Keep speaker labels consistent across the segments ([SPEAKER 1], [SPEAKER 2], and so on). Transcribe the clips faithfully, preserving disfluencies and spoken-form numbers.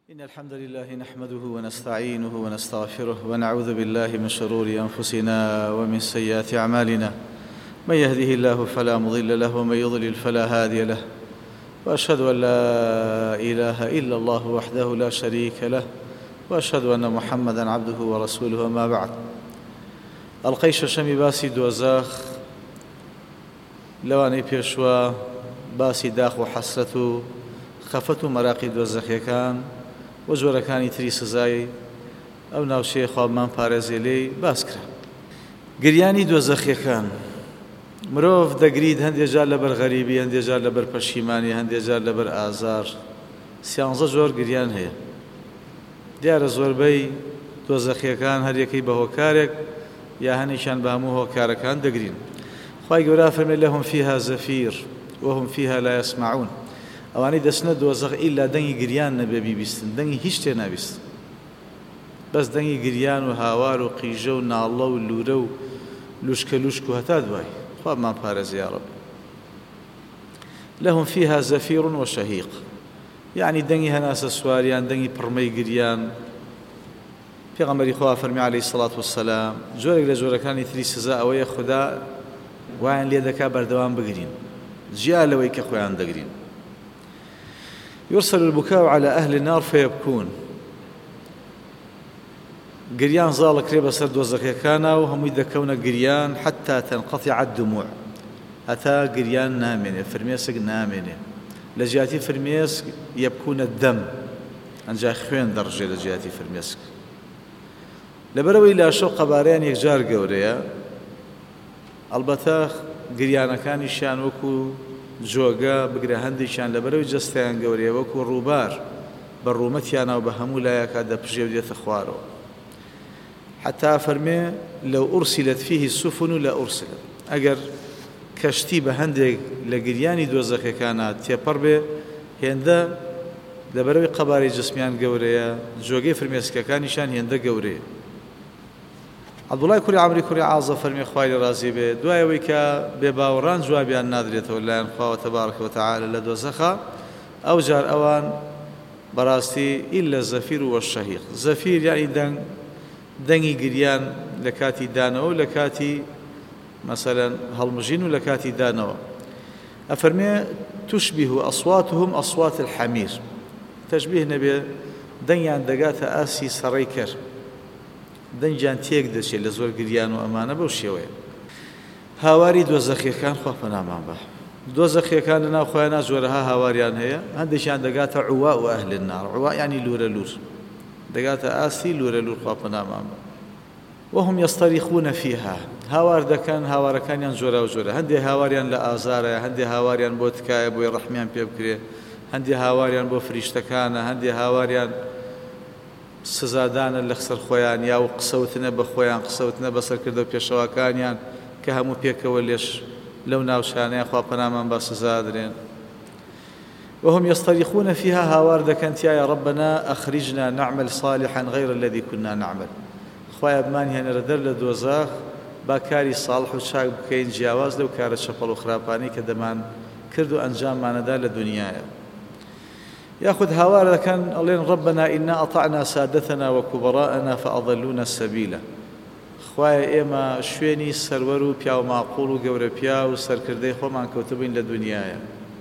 [SPEAKER 1] إن الحمد لله نحمده ونستعينه ونستغفره ونعوذ بالله من شرور أنفسنا ومن سيئات أعمالنا. من يهده الله فلا مضل له ومن يضلل فلا هادي له، وأشهد أن لا إله إلا الله وحده لا شريك له، وأشهد أن محمدًا عبده ورسوله. وما بعد، ئەڵقەی شەشەمی باسی دۆزەخ لەوانەی پێشوە باسی داخ و حەسرەت و خەفەت و مەراقی دۆزەخیەکان و جۆرەکانی تری سزای ئەو ناوچەیە خوابمان پارێزێ لێی باس کرا. گریانی دۆزەخیەکان مرۆڤ دەگریت هەندێک جار لەبەر غەریبی، هەندێک جار لەبەر پەشیمانی، هەندێک جار لەبەر ئازار. سیانزە جۆر گریان هەیە. دیارە زۆربەی دۆزەخیەکان هەر یەکەی بە هۆکارێک یا هەنێکیان بە هەموو هۆکارەکان دەگرین. خوای گەورە فەرمێ لەهم فیها زەفیر وهم فیها لا یسمعون. ئەوانەی دەچنە دۆزەخ ئیلا دەنگی گریان نەبێ بیبیستن، دەنگی هیچ شتێ نابیستن، بەس دەنگی گریان و هاوار و قیژە و ناڵە و لورە و لوشکە لوشک و هەتا دوای. خوابمان پارێزە یا ڕەب. لەهم فیها زەفیر و شەهیق، یعنی دەنگی هەناسە سواریان، دەنگی پڕمەی گریان. پێغەمبەری خوا فەرمی عەلەیهی سەڵات وەسەلام جۆرێک لە جۆرەکانی تری سزا ئەوەیە خوددا وایان لێ دەکا بەردەوام بگرین، جیا لەوەی کە خۆیان دەگرین. يرسل البكاء على أهل النار فيبكون. گریان زاڵەکرێ بەسەر دۆزەخیەکانە و هەمووی دەکەونە گریان حتى تنقطع الدموع، هەتا گریان نامێنێ، فرمێسک نامێنێ. لە جیاتی فرمێسک يبكون الدم، ئەنجا خوێن دەڕژێ لە جیاتی فرمێسک. لەبەرەوەی لاشە و قەبارەیان یەکجار گەورەیە، ئەڵبەتە گریانەکانیشیان وەکو جۆگە بگرە، هەندێکیان لەبەرەوەی جەستیان گەورەیە وەکو ڕووبار بە ڕوومەتیانە و بە هەموو لایەکە دەپژێ و دێتە خوارەوە. حتا فەرمێ لەو ئورسیلەت فیه السفن لەئورسلت، ئەگەر کەشتی بە هەندێک لە گریانی دۆزەخیەکانە تێپەڕ بێ، هێندە لەبەرەوەی قەبارەی جسمیان گەورەیە، جۆگەی فرمێسکەکانیشان هێندە گەورەیە. عەبدوڵای کوڕی عەمری کوڕی عازە فەرمێ خوای لێ ڕازی بێ، دوایەوەی کە بێباوەڕان جوابیان نادرێتەوە لەلایەن خواوە تەبارەکە وتەعالە لە دۆزەخە، ئەو جار ئەوان بەڕاستی ئیلە زەفیر و شەهیق. زەفیر یعنی دەنگ، دەنگی گریان لە کاتی دانەوە و لە کاتی مەسەلەن هەڵمژین و لە کاتی دانەوە. ئەفەرمێ تشبه ئەصواتهم ئەصوات الحەمیر، تەشبیه نەبێ دەنگیان دەگاتە ئاسی سەڕەی کەر، دەنگیان تێک دەچێت لە زۆر گریان و ئەمانە بەو شێوەیە. هاواری دۆزەخیەکان خوا پەنامان بە. دۆزەخیەکان لەناو خۆیانە جۆرەها هاواریان هەیە، هەندێکیان دەگاتە عوا و ئەهل النار. عوا یعنی لورە لور، دەگاتە ئاسی لورە لور، خوا پەنامان بە. وهم يسترخون فيها، هاوار دەکەن، هاوارەکانیان جۆرا و جۆرە. هەندێک هاواریان لە ئازارە، هەندێک هاواریان بۆ تکایە بۆی ڕەحمیان پێ بکرێ، هەندێک هاواریان بۆ فریشتەکانە، هەندێک هاواریان سزادانە لە خسەر خۆیان، یا و قسەوتنە بە خۆیان، قسەوتنە بەسەرکردە و پێشەواکانیان کە هەموو پێکەوە لێش لەو ناوشانەیە خوا پەنامان با سزا درێن. وهم يسترخون فيها، هاوار دەکەن تایە ربنا أخرجنا نعمل صالحا غير الذي كنا نعمل. خوایە بمان هێنەرە دەر لە دۆزەخ، با کاری ساڵح و چاک بکەین جیاواز لەو کارە چەپەڵ و خراپانی کە دەمان کرد و ئەنجاممانەدا لە دنیایە. ياخذ هاوار كان أڵێن ربنا إنا أطعنا سادتنا وكبراءنا فأضلونا السبيل. خوایە ئێمە شوێنی سەروەر و پیا و ماقوڵ و گەورە پیا و سەرکردەی خۆمان کەوتبووین لە دنیایە،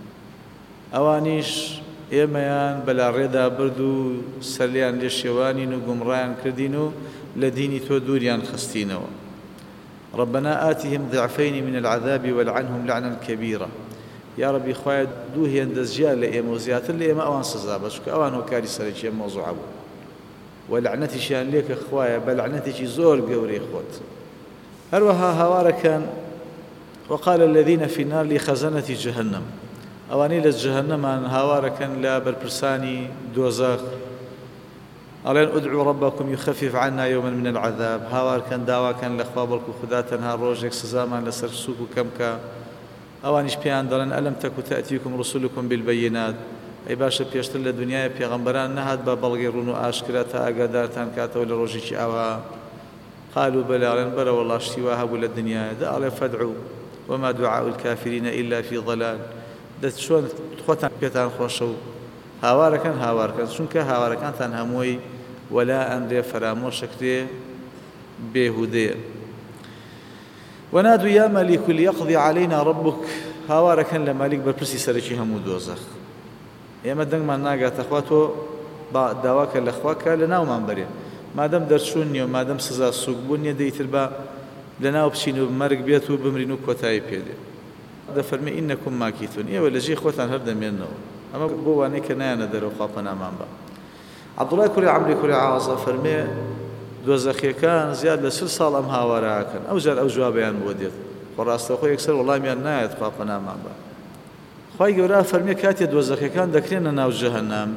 [SPEAKER 1] ئەوانیش ئێمەیان بەلاڕێدا برد و سەرلیان لێ شێوانین و گومڕایان کردین و لە دینی تۆ دووریان خستینەوە. ربنا آتهم ضعفين من العذاب والعنهم لعنا كبيرا. یا ربی خوایە دوو هێندە زیاد لە ئێمە و زیاتر لە ئێمە ئەوان سزا بە، چونکە ئەوان هۆکاری سەرەکیە مۆزوعە بوو و لەعنەتیشیان لێکە خوایە بە لەعنەتێکی زۆر گەورەی خۆت. هەروەها هاوارەکان وقال الذين في النار لخزنة جهنم، ئەوانەی لە جەهەنەمان هاوارەکەن لە بەرپرسانی دۆزەخ، ئەڵێن ادعوا ربكم يخفف عنا يوما من العذاب. هاوارکەن داواکەن لە خوا بەڵکو خوددا تەنها ڕۆژێک سزامان لەسەر سووک و کەمکە. ئەوانیش پێیان دەڵێن ئەلەم تەک تەئتیکم رسولکم بالبەیینات، ئەی باشە پێشتر لە دنیای پێغەمبەران نەهات بە بەڵگەی ڕوون و ئاشکرا تا ئاگادارتان کاتەوە لە ڕۆژێکی ئاوا. قالوا بەلێ، ئەڵێن بەرە وەڵڵا شتی وا هەبوو لە دنیایە. دا ئەڵێ فەدعوا وما دعاء الكافرين إلا في ضلال. دەست چۆن خۆتان پێتان خۆشە و هاوارەکەن هاوارکەن چونکە هاوارەکانتان هەمووی وەلا ئەمرێ فەرامۆشەکرێ بێهودەیە. ونادوا يا ملك ليقضي علينا ربك هاوارەکەن لە مالیک بەرپرسی سەرەکی هەموو دۆزەخ. ئێمە دەنگمان ناگاتە خوا تۆ داواکە لە خواکە لە ناومان بەرێ مادەم دەرچوون نیە و مادەم سزا سووک بوون نیە دەیتر بە لە ناو بچین و مەرگ بێت و بمرین و کۆتایی پێدێ. دەفەرمێ ئینەکم ماکیتون ئێوە لە ژێ خۆتان هەردەمێننەوە ئەمە بۆ وانەی کە نایەنە دەرەوە خوا پەنامان بە. عەبدوڵای کوڕی عەمری کوڕی عازە فەرمێ دۆزەخیەکان زیاد لە سل ساڵ ئەم هاوارەکەن ئەو جار ئەو جوابیان بۆ دێت خۆ ڕاستەوخۆ یەکسەر وەڵامیان نایەت خوا پەنامان بە. خوای گەورە فەرمێ کاتێ دۆزەخیەکان دەکرێنە ناو جەهەنەم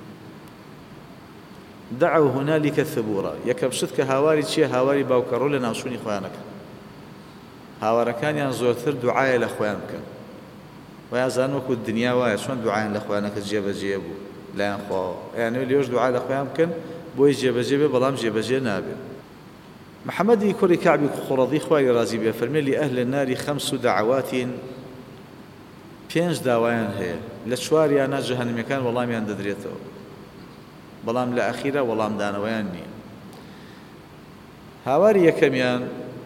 [SPEAKER 1] دعوا هنالك ثبورا یەکەم شت کە هاواری چییە هاواری باوکەڕۆ لە ناوچوونی خۆیانەکەن هاوارەکانیان زۆرتر دوعایە لە خۆیان بکەن وایان زان وەکو دنیا وایە چۆن دوعایان لە خۆیانەکە جێبەجێ بوو لایەن خواوە یانێ لێوەش دوعای لە خۆیان بکەن بۆی جێبەجێ بێ بەڵام جێبەجێ نابێت. محەممەدی کوڕی کەعبی قوڕەضی خوای ڕازی بێ فەرمێ لأهل النار خەمس دعوات پێنج داوایان هەیە لە چواریانە جەهەنەمیەکان وەڵامیان دەدرێتەوە بەڵام لە ئەخیرە وەڵام دانەوەیان نییە. هاواری یەکەمیان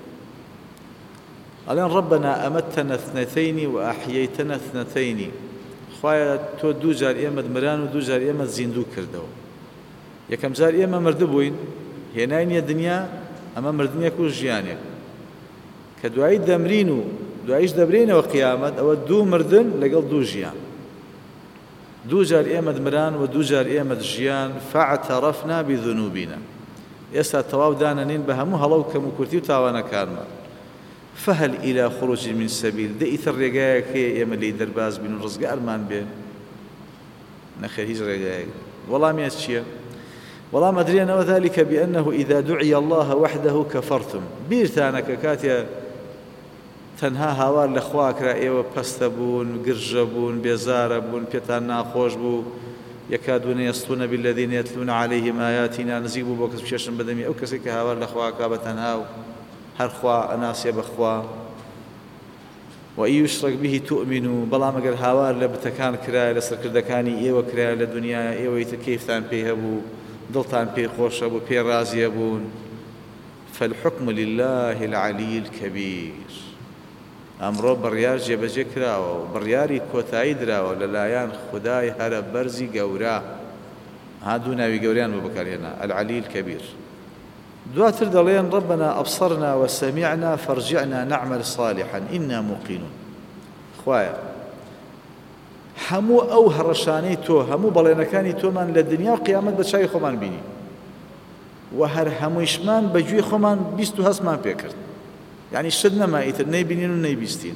[SPEAKER 1] ئەڵێن ڕەبەنا ئەمەتەنە اثنتەین وئەحیەیتەنە اثنتەین خوایە تۆ دوو جار ئێمەت مران و دوو جار ئێمەت زیندوو کردەوە. یەکەم جار ئێمە مردبووین هێناینیە دنیا ئەمە مردنێک و ژیانێک کە دوایی دەمرین و دواییش دەبرێنەوە قیامەت ئەوە دوو مردن لەگەڵ دوو ژیان دوو جار ئێمەت مران و دوو جار ئێمەت ژیان فاعتەرەفنا بذنوبنا ئێستا تەواو دانەنین بە هەموو هەڵە و کەم و کورتی و تاوانەکانمان فهل إلى خروج من سبيل دەئیتر ڕێگایەکەیە ئێمە لێی دەرباز بین و ڕزگارمان بێن نەخێر هیچ ڕێگایەک وەڵامیان چییە؟ وەڵام ئەدرێنەوە ذلك بأنه إذا دعي الله وحده كفرتم بیرتانە کە کاتێ تەنها هاوار لە خواکرا ئێوە پەستە بوون گرژە بوون بێزارە بوون پێتان ناخۆش بوو یەکادون یەسطون بالذین یتلون علیهم آیاتنا نزیک بوو بۆ کەس بچێشن بەدەمی ئەو کەسێک کە هاوار لە خواکا بە تەنها و هەر خوا ئەناسێ بەخوا وإن يشرك به تؤمنوا بەڵام ئەگەر هاوار لە بتەکان کرایە لە سەرکردەکانی ئێوە کرایە لە دنیاە ئێوەی کەیفتان پێی هەبوو دڵتان پێی خۆشە بوو پێ ڕازیە بوون فالحكم لله العلي الكبير ئەمڕۆ بڕیار جێبەجێ کراوە و بڕیاری کۆتایی دراوە لەلایەن خودای هەرە بەرزی گەورە هادوو ناوی گەوریان بۆ بەکارهێنا العلي الكبير. دواتر دەڵێن ربنا أبصرنا وسمعنا فارجعنا نعمل صالحا إنا موقنون خوایە هەموو ئەو هەڕەشانەی تۆ هەموو بەڵێنەکانی تۆمان لە دنیا و قیامەت بە چاوی خۆمان بینی و هەر هەموویشمان بەگوێی خۆمان بیست و هەستمان پێ کرد یعنی شت نەما ئیتر نەیبینین و نەیبیستین.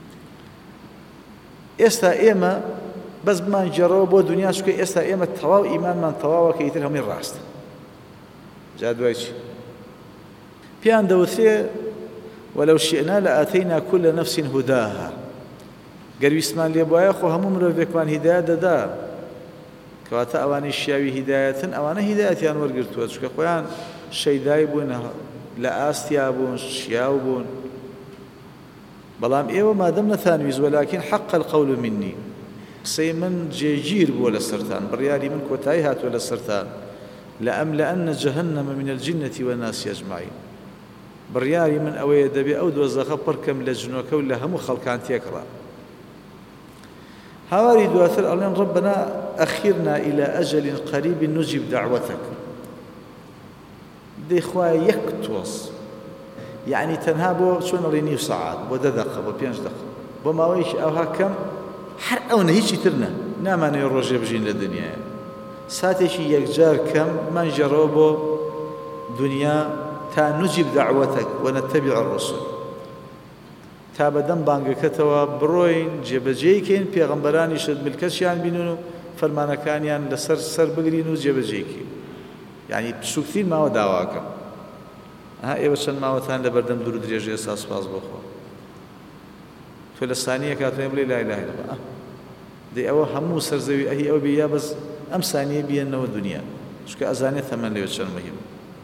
[SPEAKER 1] ئێستا ئێمە بەس بمان گێڕەوە بۆ دنیا چکە ئێستا ئێمە تەواو ئیمانمان تەواوە کە ئیتر هەمووی ڕاستە. جا دوای چی؟ پێیان دەوترێ وەلەو شئنا لآتەینا كل نفس هداها گەر ویسمان لێ بوایە خۆ هەموو مرۆڤێکمان هیدایەت دەدا کەواتە ئەوانەی شیاوی هیدایەتن ئەوانە هیدایەتیان وەرگرتووە چکە خۆیان شەیدای بوون لە ئاستیا بوون شیاو بوون بەڵام ئێوە مادەم نەتانویست وەلاکین حەق القەول منی قسەی من جێگیر بووە لە سەرتان بڕیاری من کۆتایی هاتووە لە سەرتان لأملأن جهنم من الجنة والناس أجمعين بڕیاری من ئەوەیە دەبێ ئەو دۆزەخە پڕکەم لە جنۆکە و لە هەموو خەڵکان تێکڕا. هاواری دواتر ئەڵێن ربنا أخرنا إلى أجل قريب نجب دعوتك دەی خوایە یەک تۆز یعنی تەنها بۆ چۆن ئەڵێ نیو سەعات بۆ دە دەقە بۆ پێنج دەقە بۆ ماوەیەکی ئەوها کەم هەر ئەو نە هیچی تر نە نامانەوێ ڕۆژێ بژین لە دنیایە ساتێکی یەکجار کەم مانجەڕەوە بۆ دنیا تا نجب دعوتك ونتبع الرسل تا بەدەم بانگەکەتەوە بڕۆین جێبەجێیکەین پێغەمبەرانیشت ملکەتیان بینن و فەرمانەکانیان لەسەر سەر بگرین و جێبەجێیکەین یعنی پسووکترین ماوە داواکەم ها ئێوە چەند ماوەتان لە بەردەم دوور و درێژ ئێستا سوپاس بۆخۆ تۆ لە سانیە کاتۆ بڵێ لا إله إلا الله دەی ئەوە هەموو سەرزەوی ئەهی ئەو بێ یا بەس ئەم سانیە بیەنەوە دنیا چکە ئەزانێت تەمەن لەوێ چەند مهم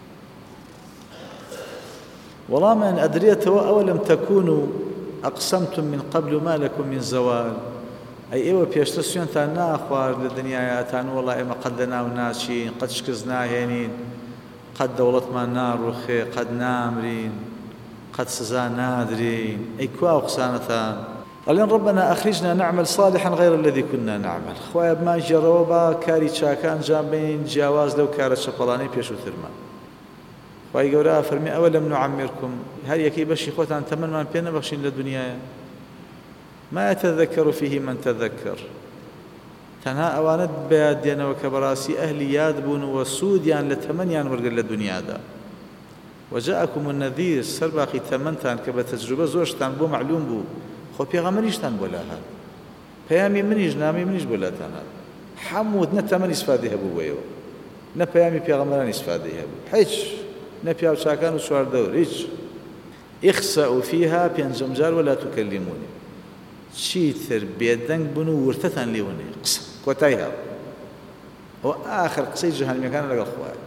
[SPEAKER 1] وەڵامیان ئەدرێتەوە ئەوەلەم تەکون و أقسمتم من قبل ما لكم من زوال ئەی ئێوە پێشتر سوێنتان ناخوارد لە دنیایەتان وەڵا ئێمە قەت لە ناو ناچین قەت شکست ناهێنین قەت دەوڵەتمان ناڕوخێ قەت نامرین قەت سزا نادرین ئەی کوا قسانەتان ئەڵێن ربنا أخرجنا نعمل صالحا غير الذي كنا نعمل خوایە بمانگێڕەوە با کاری چاکە ئەنجام بدەین جیاواز لەو کارە چەپەڵانەی پێشووترمان خوای گەورە فەرمی ئەوەلەم نعمرکم هەر یەکەی بەشی خۆتان تەمەنمان پێ نەبەخشین لە دنیایە ما يتذكر فيه من تذكر تەنها ئەوانت بەیاد دێنەوە کە بەڕاستی ئەهلی یاد بوون و سوودیان لە تەمەنیان وەرگرت لە دنیادا وجاءكم النذير سەر باقی تەمەنتان کە بە تەجروبە زۆرشتان بۆ معلوم بوو خۆ پێغەمبەریشتان بۆ لا هات پەیامی منیش نامی منیش بۆ لاتان هات هەمووت نە تەمەنی ئیسفادەی هەبوو بۆیەوە نە پەیامی پێغەمبەرانی ئیسفادەی هەبوو هیچ نە پیاو چاکان و چواردەور هیچ اخسأوا فيها پێنجەم جار ولا تكلموني چیتر بێدەنگ بوون و ورتەتان لێوەنێ قسە کۆتایی هاو ئەوە ئاخر قسەی جەهەنەمیەکانە لەگەڵ خوایە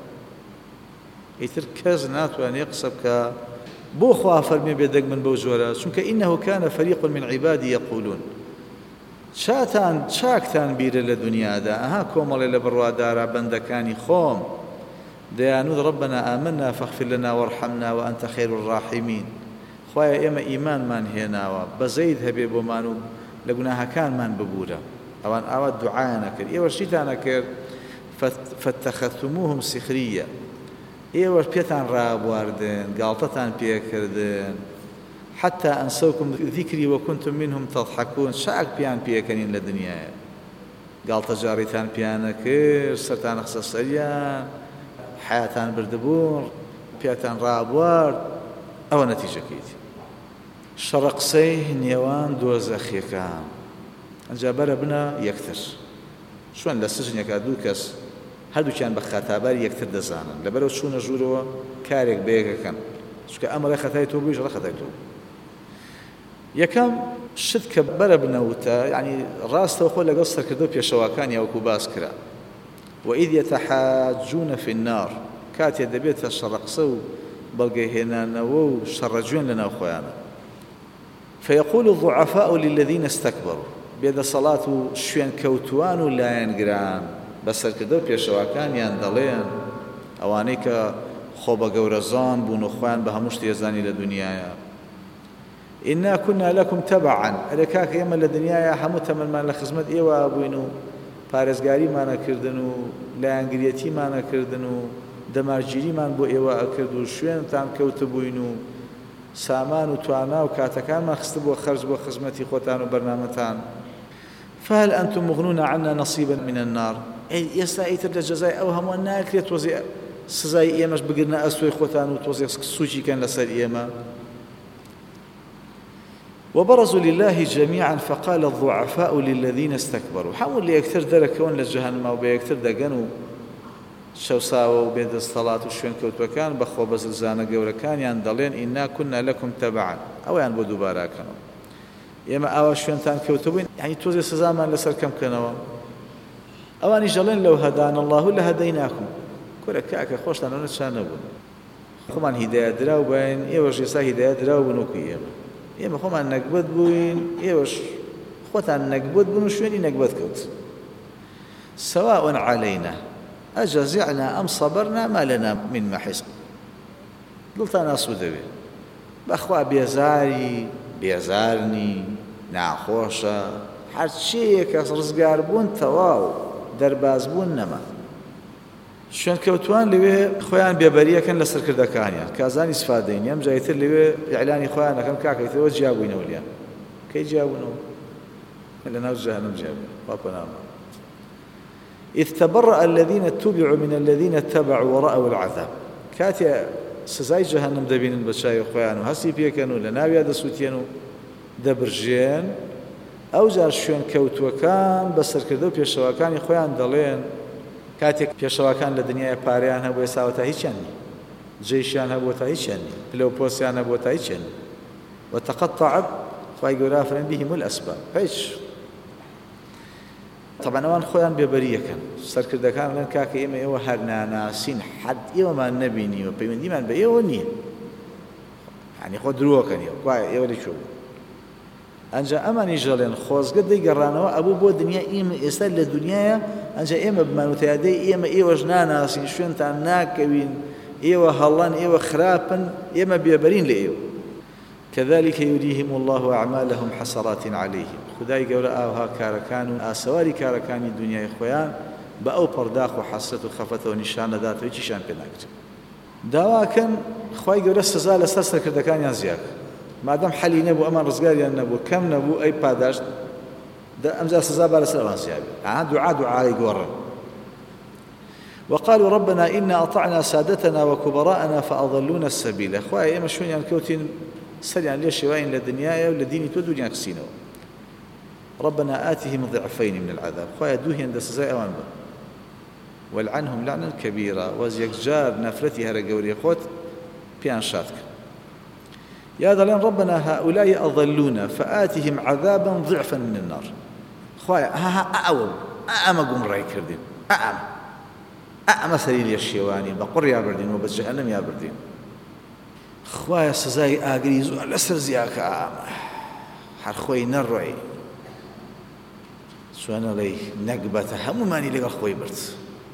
[SPEAKER 1] ئیتر کەس ناتوانێت قسە بکە بۆ خوا فەرمێ بێدەنگ من بەو جۆرە چونکە ئینەه كان فريق من عبادي يقولون چاتان چاکتان بیرە لە دنیادا ئەها کۆمەڵێ لە بڕوادارە بەندەکانی خۆم دەیانوت ربنا آمنا فاغفر لنا وارحمنا وأنت خير الراحمين خوایە ئێمە ئیمانمان هێناوە بەزەید هەبێ بۆمان و لە گوناهەکانمان ببوورە ئەوان ئاوا دوعایانە کرد ئێوە شتیتانە کرد فاتخذتموهم سخريا ئێوە پێتان ڕابواردن گاڵتەتان پێکردن حتى أنسوكم ذكري وكنتم منهم تضحكون شاك بيان بيكنين لدنيا قال تجاريتان بيانا كير سرتان خصص سريان حياتان بردبور بياتان رابوار أو نتيجة كيتي شرقسي نيوان دوزخي كان جابر بنا يكتر شوان لسجن يكادو كس هەردوو کیان بە خاتاباری یەکتر دەزانن لەبەرەوە چوونە ژوورەوە کارێک بەیەکەکەن چونکە ئەمەڵێ خەتای تۆ بوویش ڕە خەتای تۆ یەکەم شت کە بەرە بنەوتە یعنی ڕاستەوە خۆ لەگەڵ سەرکردە و پێشەواکانی یاوەکو باس کرا وئیذ یەتەحاجون فی النار کاتێ دەبێتە شەڕەقسە و بەڵگەهێنانەوە و شەڕەجوێن لەناو خۆیانە فيقول الضعفاء للذين استكبروا بێدەسەڵات و شوێن کەوتوان و لایەنگران بەسەرکردە و پێشەواکانیان دەڵێن ئەوانەی کە خۆ بە گەورەزان بوون و خۆیان بە هەموو شتێزانی لە دنیایە ئینا كنا لەکم تەبعا ئەرێ کاکە ئێمە لە دنیایە هەموو تەمەنمان لە خزمەت ئێوە بووین و پارێزگاریمانەکردن و لایەنگرێتیمانەکردن و دەمارگیریمان بۆ ئێوە ئەکرد و شوێنتان کەوتە بووین و سامان و توانا و کاتەکانمان خستە بۆ خەرج بۆ خزمەتی خۆتان و بەرنامەتان فهل أنتم مغنون عنا نصيبا من النار ئێستا ئیتر لە جەزای ئەو هەمووان ناکرێت تۆزی سزای ئێمەش بگرنە ئەسوی خۆتان و تۆزی سوچیکەن لەسەر ئێمە وبرزوا لله جميعا فقال الضعفاء للذين استكبروا حاول ليكتر دركون لجهنم و بيكتر دەگەن و شەوساوە و بێدەستەڵات و شوێن کەوتوەکان بەخۆ بە زلزانە گەورەکانیان دەڵێن ئینا كنا لەکم تەبعا ئەویان بۆ دووباراکەنەوە ئێمە ئاوا شوێنتان کەوتبووین یعنی تۆزی سزامان لەسەر کەم بکەنەوە ئەوانی ژەڵێن لەو هەدان الله لە هەدەیناکم کورە کاکە خۆشتان ئەوە چا نەبوون خۆمان هیدایەت دراو بین ئێوەش ئێستا هیدایەت دراو بوون وەکو ئێمە ئێمە خۆمان نەکبەت بووین ئێوەش خۆتان نەکبەت بوون و شوێنی نەکبەت کەوت سواء علينا أجزعنا أم صبرنا ما لنا من محيص دڵتان ئاسوودەوێ بەخوا بێزاری بێزارنی ناخۆشە هەرچیەکە ڕزگار بوون تەواو دەرباز بوون نەما شوێن کەوتوان لەوێ خۆیان بێبەریەکەن لە سەرکردەکانیان کازانی سفادەین ئەم جایتر لەوێ ئیعلانی خۆیان دەکەن کاکەیتەوە جیابووینەوە لیان کەی جیابوونەوە لەناو جەهەنەم جیابوون خوا پەنامان إذ تبرأ الذين اتبعوا من الذين اتبعوا ورأوا العذاب كاتي سزای جەهەنەم دەبینن بە چاوی خۆیان و هەستی پێکەن و لە ناویا دەسووتێن و دەبرژێن ئەو جار شوێن کەوتووەکان بە سەرکردە و پێشەواکانی خۆیان دەڵێن کاتێک پێشەواکان لە دنیای پاریان هەبوو ئێستا تا هیچیان نییە جێیشیان هەبوو تا هیچیان نییە پلە و پۆستیان هەبوو تا هیچیان نییە وتقطعت خوای گەورە فەرمێ بهم الأسباب هیچ طبعا ئەوان خۆیان بێبەریەکەن سەرکردەکان لەن کاکە ئێمە ئێوە هەر ناناسین حەد ئێوەمان نەبینیوە پەیوەندیمان بە ئێوە نییە یعنی خۆ درۆکەن ئێوە وایە ئێوە لەکوێ بوو ئەنجا ئەمانی ژەڵێن خۆزگە دەیگەڕانەوە ئەبوو بۆ دنیا ئێمە ئێستا لە دنیاە ئەنجا ئێمە بمانوتیادەی ئێمە ئێوەش ناناسین شوێنتان ناکەوین ئێوە هەڵەن ئێوە خراپن ئێمە بێبەرین لە ئێوە كذلك يريهم الله أعمالهم حسرات عليهم خدای گەورە ئاوها کارەکان و ئاسەواری کارەکانی دنیای خۆیان بە ئەو پەرداخ و حەسرەت و خەفەتەوە نیشان دەداتەوە چیشان پێ ناکرێت داواکەن خوای گەورە سزا لەسەر سەرکردەکانیان زیاد مادەم حەلی نەبوو ئەمان ڕزگاریان نەبوو کەم نەبوو ئەی پاداشت ئەمجا سزا با لەسەر ئەوان زیاد ئەها دوعا دوعای گۆڕن وقالوا ربنا إنا أطعنا سادتنا وكبراءنا فأضلونا السبيل خواه إما شون يعني كوتين سريعا ليش شوائن لدنيايا ولديني تو دنيا كسينو ربنا آتهم ضعفين من العذاب خواه دوهي عند سزاء أوان با والعنهم لعنا كبيرة وزيك جار نفرتها رقوري خوت بيان شاتك يا ذلين ربنا هؤلاء أضلونا فآتهم عذابا ضعفا من النار خواه ها ها أعوم أعم قم رأي كردين أعم أعم سريل يشيواني بقر يا بردين وبس جهنم يا بردين خواه سزاي آقريز لسر زياك أعم هر خوي نرعي سوانا لي نقبة هم ماني لقى خوي برت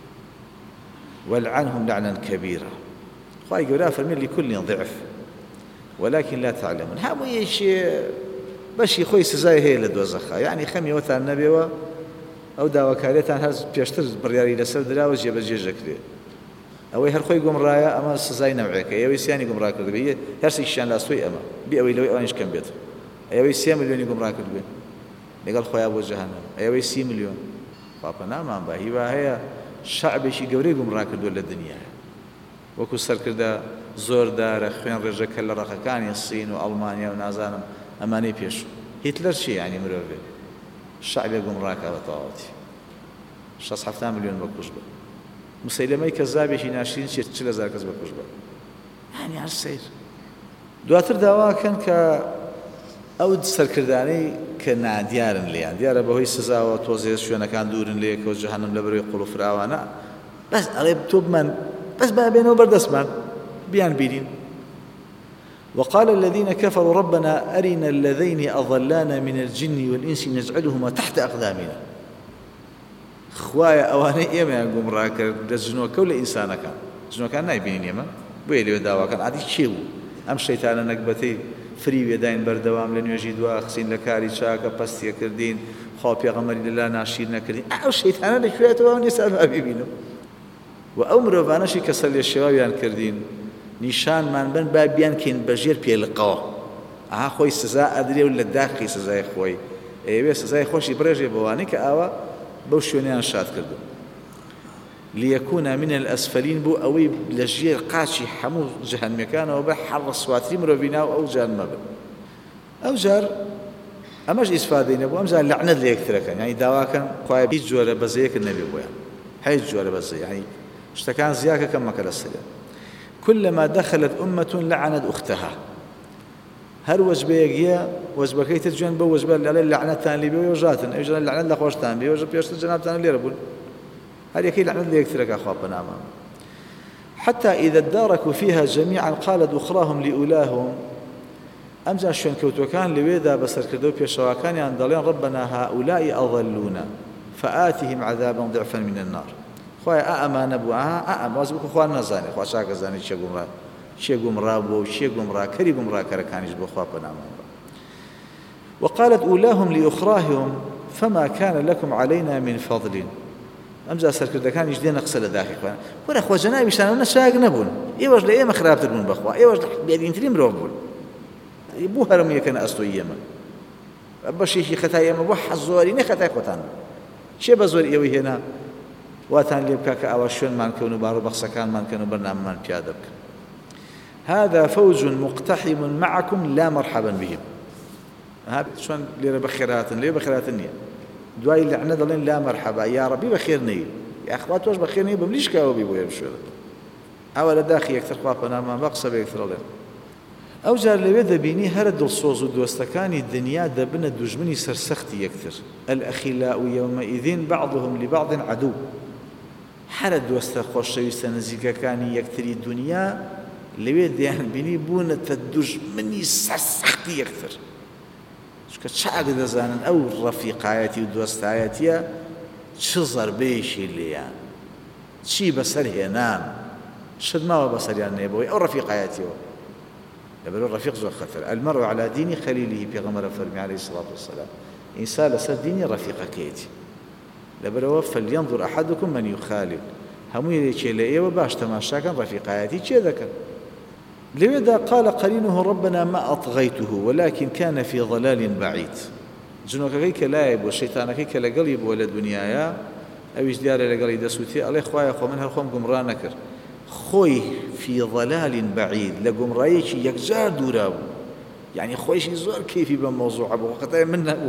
[SPEAKER 1] والعنهم لعنا كبيرة خواه يقول فرمي لكل ضعف ولكن لا تعلمون هم يشي باش خوي سزاي هي لدوزخها يعني خمي وثان النبي و ئەو داواکاریەتان هەر پێشتر بڕیاری لەسەر دراوە جێبەجێ کرێ ئەوەی هەر خۆی گومڕایە ئەمە سزای نەوعەکە ئەوەی سیانی گومڕا کردبێ هەرسێکیشیان لاستۆی ئەمە بێ ئەوەی لەوەی ئەوانیش کەم بێت ئەوەی سێ ملیۆنی گومڕا کردبێ لەگەڵ خۆیان بۆ جەهەنەم ئەوەی سی ملیۆن خواپەنامان بە هیوا هەیە شەعبێکی گەورەی گومڕا کردووە لە دنیاە وەکو سەرکردە زۆردارە خوێن ڕێژەکە لە ڕەخەکانی سین و ئەڵمانیا و نازانم ئەمانەی پێش هیتلەر چی یعنی مرۆڤێ شعبێ گومڕاکە بە تەواوەتی شەش هەفتە ملیۆن بەکوژ بە مسەیلەمەی کەزابێکی ناشرین چل هەزار کەس بەکوژ بە یعنی هەر سەیر دواتر داواکەن کە ئەو سەرکردانەی کە نادیارن لێیان دیارە بەهۆی سزاوە تۆزێ شوێنەکان دوورن لێکەوە جەهەنەم لە بەروی قوڵ و فراوانە بەس ئەڵێ تۆ بمان بەس با بێنەوە بەردەستمان بیان بینین وقال الذين كفروا ربنا أرنا الذين أضلانا من الجن والإنس نجعلهما تحت أقدامنا خوايا أواني إيما يقوم راكر جنوة كل إنسان كان جنوة كان نايبين إيما بويلي وداوا كان عادي شيو أم شيطان نقبتي فري ويدين بردوام لن يجدوا أخسين لكاري شاكا بستيا كردين خواب يا غمري لله ناشير نكردين أو شيطان لكوية واني سابها بيبينو وأمرو بانشي كسر الشباب يان كردين نیشان من بن با بیان کین بەژێر پێلقەوە ئاها خۆی سزا ئەدرێ و لە داخی سزای خۆی ئەوێ سزای خۆشی بڕێژێ بەوانەی کە ئاوا بەو شوێنیان شاد کردو لیەکوونە منە الئەسفەلین بوو ئەوەی لە ژێر قاچی هەموو جەهەنمەکانەوە بە حەڕە سواتری مرۆڤی ناو ئەو جانمە بن ئەو جار ئەمەش ئیسفادەی نەبوو ئەم جار لەعنەت لە یەکترەکەن یعنی داواکەن خوای هیچ جۆرە بەزەیەکت نەبێ بۆیان هیچ جۆرە بەزە یعنی شتەکان زیاکە کەم مەکە لەسەریان كلما دخلت أمة لعنت أختها هر وجبية وجبكي تجون بو وجبة اللي لعنتان لي بيو جاتن اجرا لعنت لخوشتان بيو جب يشت جنابتان اللي ربون هل يكي لعنت لي يكثرك أخوابنا أمام حتى إذا اداركوا فيها جميعا قالت أخراهم لأولاهم أمزا شون كوتوكان لويدا بسر كردو بيشواكان يندلين ربنا هؤلاء أضلونا فآتهم عذابا ضعفا من النار خواه ئەمان نەبووە ئەم واز بکە خوا نەزانێت خوا چاکە زانێت چێ گومڕا چێ گومڕا بووە و چێ گومڕاکەری گومڕاکەرەکانیش بۆ خوا پەنامان بە وقالت أولاهم لأخراهم فما كان لكم علينا من فضل ئەمجا سەرکردەکانیش دێنە قسە لە داخی خوایان وەرە خوا جەنابیشتان ئەوە چاک نەبوون ئێوەش لە ئێمە خراپتر بوون بەخوا ئێوەش بێدینترین مرۆڤ بوون بۆ هەرموویەکەنە ئەستۆی ئێمە بەشێکی خەتای ئێمە بۆ حەزۆری نە خەتای خۆتان چێ بە زۆر ئێوەی هێنا واتان لێ بکە کە ئەوە شوێنمان کەون و باڕ و بەخسەکانمان کەن و بەرنامەمان پیادە بکەن هذا فوج مقتحم معكم لا مرحبا بهم هذا شلون لێرە بەخێرهاتن لێ بەخێرهاتن نییە دوای لەعنە دەڵێن لا مرحبا یا ڕەبی بەخێر نەی یا خوا تۆش بەخێر نەی بملیشکاوە بی بۆ یەم شوێنە ئەوە لە داخی یەکتر خوا پەنامان بە قسە بە یەکتر ئەڵێن ئەو جار لەوێ دەبینی هەرە دڵسۆز و دۆستەکانی دنیا دەبنە دوژمنی سەرسەختی یەکتر الأخلاء يومئذ بعضهم لبعض عدو هەرە دۆستە خۆشەویستە نزیکەکانی یەکتری دنیا لەوێ دەیان بینی بوونەتە دوژمنی سەرسەختی یەکتر چکە چاک دەزانن ئەو ڕەفیقایەتی و دۆستایەتیە چ زەربەیەشی لێیان چی بەسەر هێنان شت ماوە بەسەریان نێ بەوەی ئەو ڕەفیقایەتیەوە لەبەرەوە ڕەفیق زۆر خەتەر المەرء على دینی خەلیلیه پێغەمبەر فەرمی عەلەیهی سڵاتو وەسەلام ئینسان لەسەر دینی ڕەفیقەکەیەتی لەبەرەوە فەلينظر أحدكم من يخالل هەموو یەکێ لە ئێوە باش تەماشاکەن ڕەفیقایەتی چێ دەکەن لێوێدا قال قرينه ربنا ما أطغيته ولكن كان في ضلال بعيد جنۆکەکەی کە لایە بۆ شەیتانەکەی کە لەگەڵی بووە لە دنیاە ئەویش دیارە لەگەڵی دەسووتێ ئەڵێ خوایە خۆ من هەر خۆم گومڕا نەکرد خۆی في ضلال بعيد لە گومڕاییەکی یەکجار دوورا بوو یعنی خۆیشی زۆر کەیفی بە مەوزوعە بوو وەقتەیە من نەبوو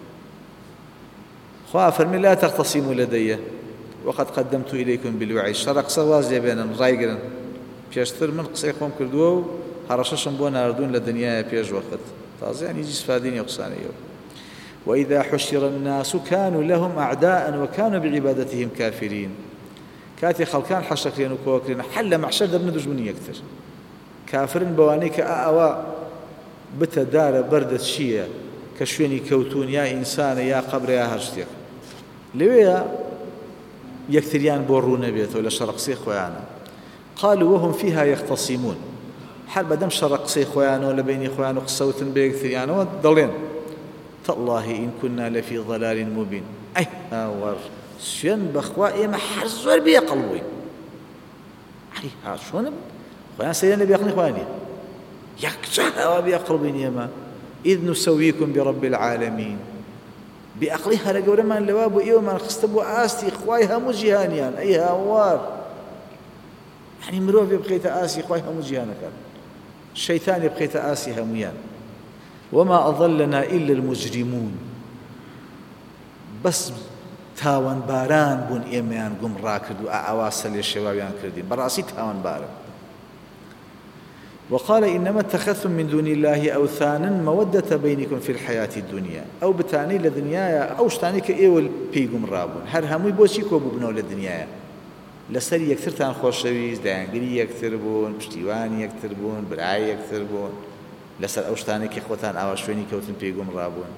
[SPEAKER 1] خوا فەرمی لا تختصموا لدي وقد قدمت إليكم بالوعي شەڕە قسە واز لێ بێنن ڕایگرن پێشتر من قسەی خۆم کردووە و هەڕەشەشم بۆ ناردوون لە دنیاە پێش وەقت تازیان هیچ سفادینی قسانەیەوە وإذا حشر الناس كانوا لهم أعداء وكانوا بعبادتهم كافرين كاتي خلقان حشرين وكوكرين حل محشر دبن دجمني يكتر كافرين بوانيك أأوا بتدار بردت شيء كشويني كوتون يا إنسان يا قبر يا هجتك لويا يكتريان بورون بيت ولا شرقسي خويانا قالوا وهم فيها يختصمون حال بدم شرقسي خويانا ولا بيني خويانا قصوت بيكتريان ودلين تالله إن كنا لفي ضلال مبين أي أور شين بخوا إما حزور بيا قلبي علي ها شون خويا سيدنا بيقني خواني يكجع بيا قلبي يما إذ نسويكم برب العالمين بأقلها لقول ما اللواب إيو ما نخستبوا آستي خواي همو جهانيان أي هاوار يعني مروف يبقيت آسي خواي همو جهانا كان الشيطان يبقيت آسي هميان وما أضلنا إلا المجرمون بس تاوان باران بون إيمان قم راكد وأعواسل الشبابيان كردين براسي تاوان باران وقال إنما اتخذتم من دون الله أوثانا مودة بينكم في الحياة الدنيا أو بتاني لدنيا أو شتاني كإيول بيقوم رابون هر هموي بوشي كوبو بنو لدنيا لسري يكثر تان خوشويز دانقري يكثر بون پشتیوانی يكثر بون برعاي يكثر بون لسر أو شتاني كإخوتان أواشويني كوتن بيقوم رابون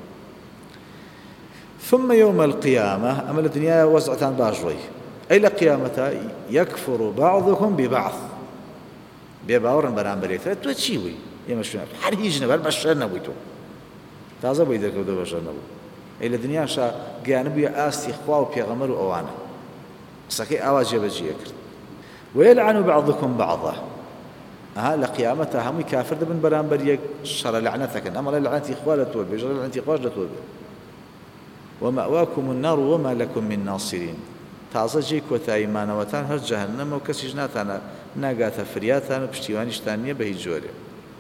[SPEAKER 1] ثم يوم القيامة أما الدنيا وزعتان باجوي أي لقيامة يكفر بعضكم ببعض بێباوەڕن بەرامبەرێکتر تۆ چی بووی ئێمە شوێن هەر هیچ نەبەر بەشەر نەبووی تۆ تازە بۆی دەرکەوتە بەشەر نەبوو ئەی لە دنیاشا گیانبوویە ئاستی خوا و پێغەمبەر و ئەوانە قسەکەی ئاوا جێبەجێ کرد ويلعن بعضكم بعضا ئەها لە قیامەتە هەمووی کافر دەبن بەرامبەر یەک شەڕە لەعنەتەکەن ئەمە لە لەعنەتی خوا لە تۆ بێ ژەڕە لەعنەتی خوش لە تۆ بێ ومأواكم النار وما لكم من ناصرين تازە جێی کۆتاییمانەوەتان هەر جەهەنەمە و کەسیش ناتانە ناگاتە فریاتان و پشتیوانیشتان نییە بە هیچ جۆرێ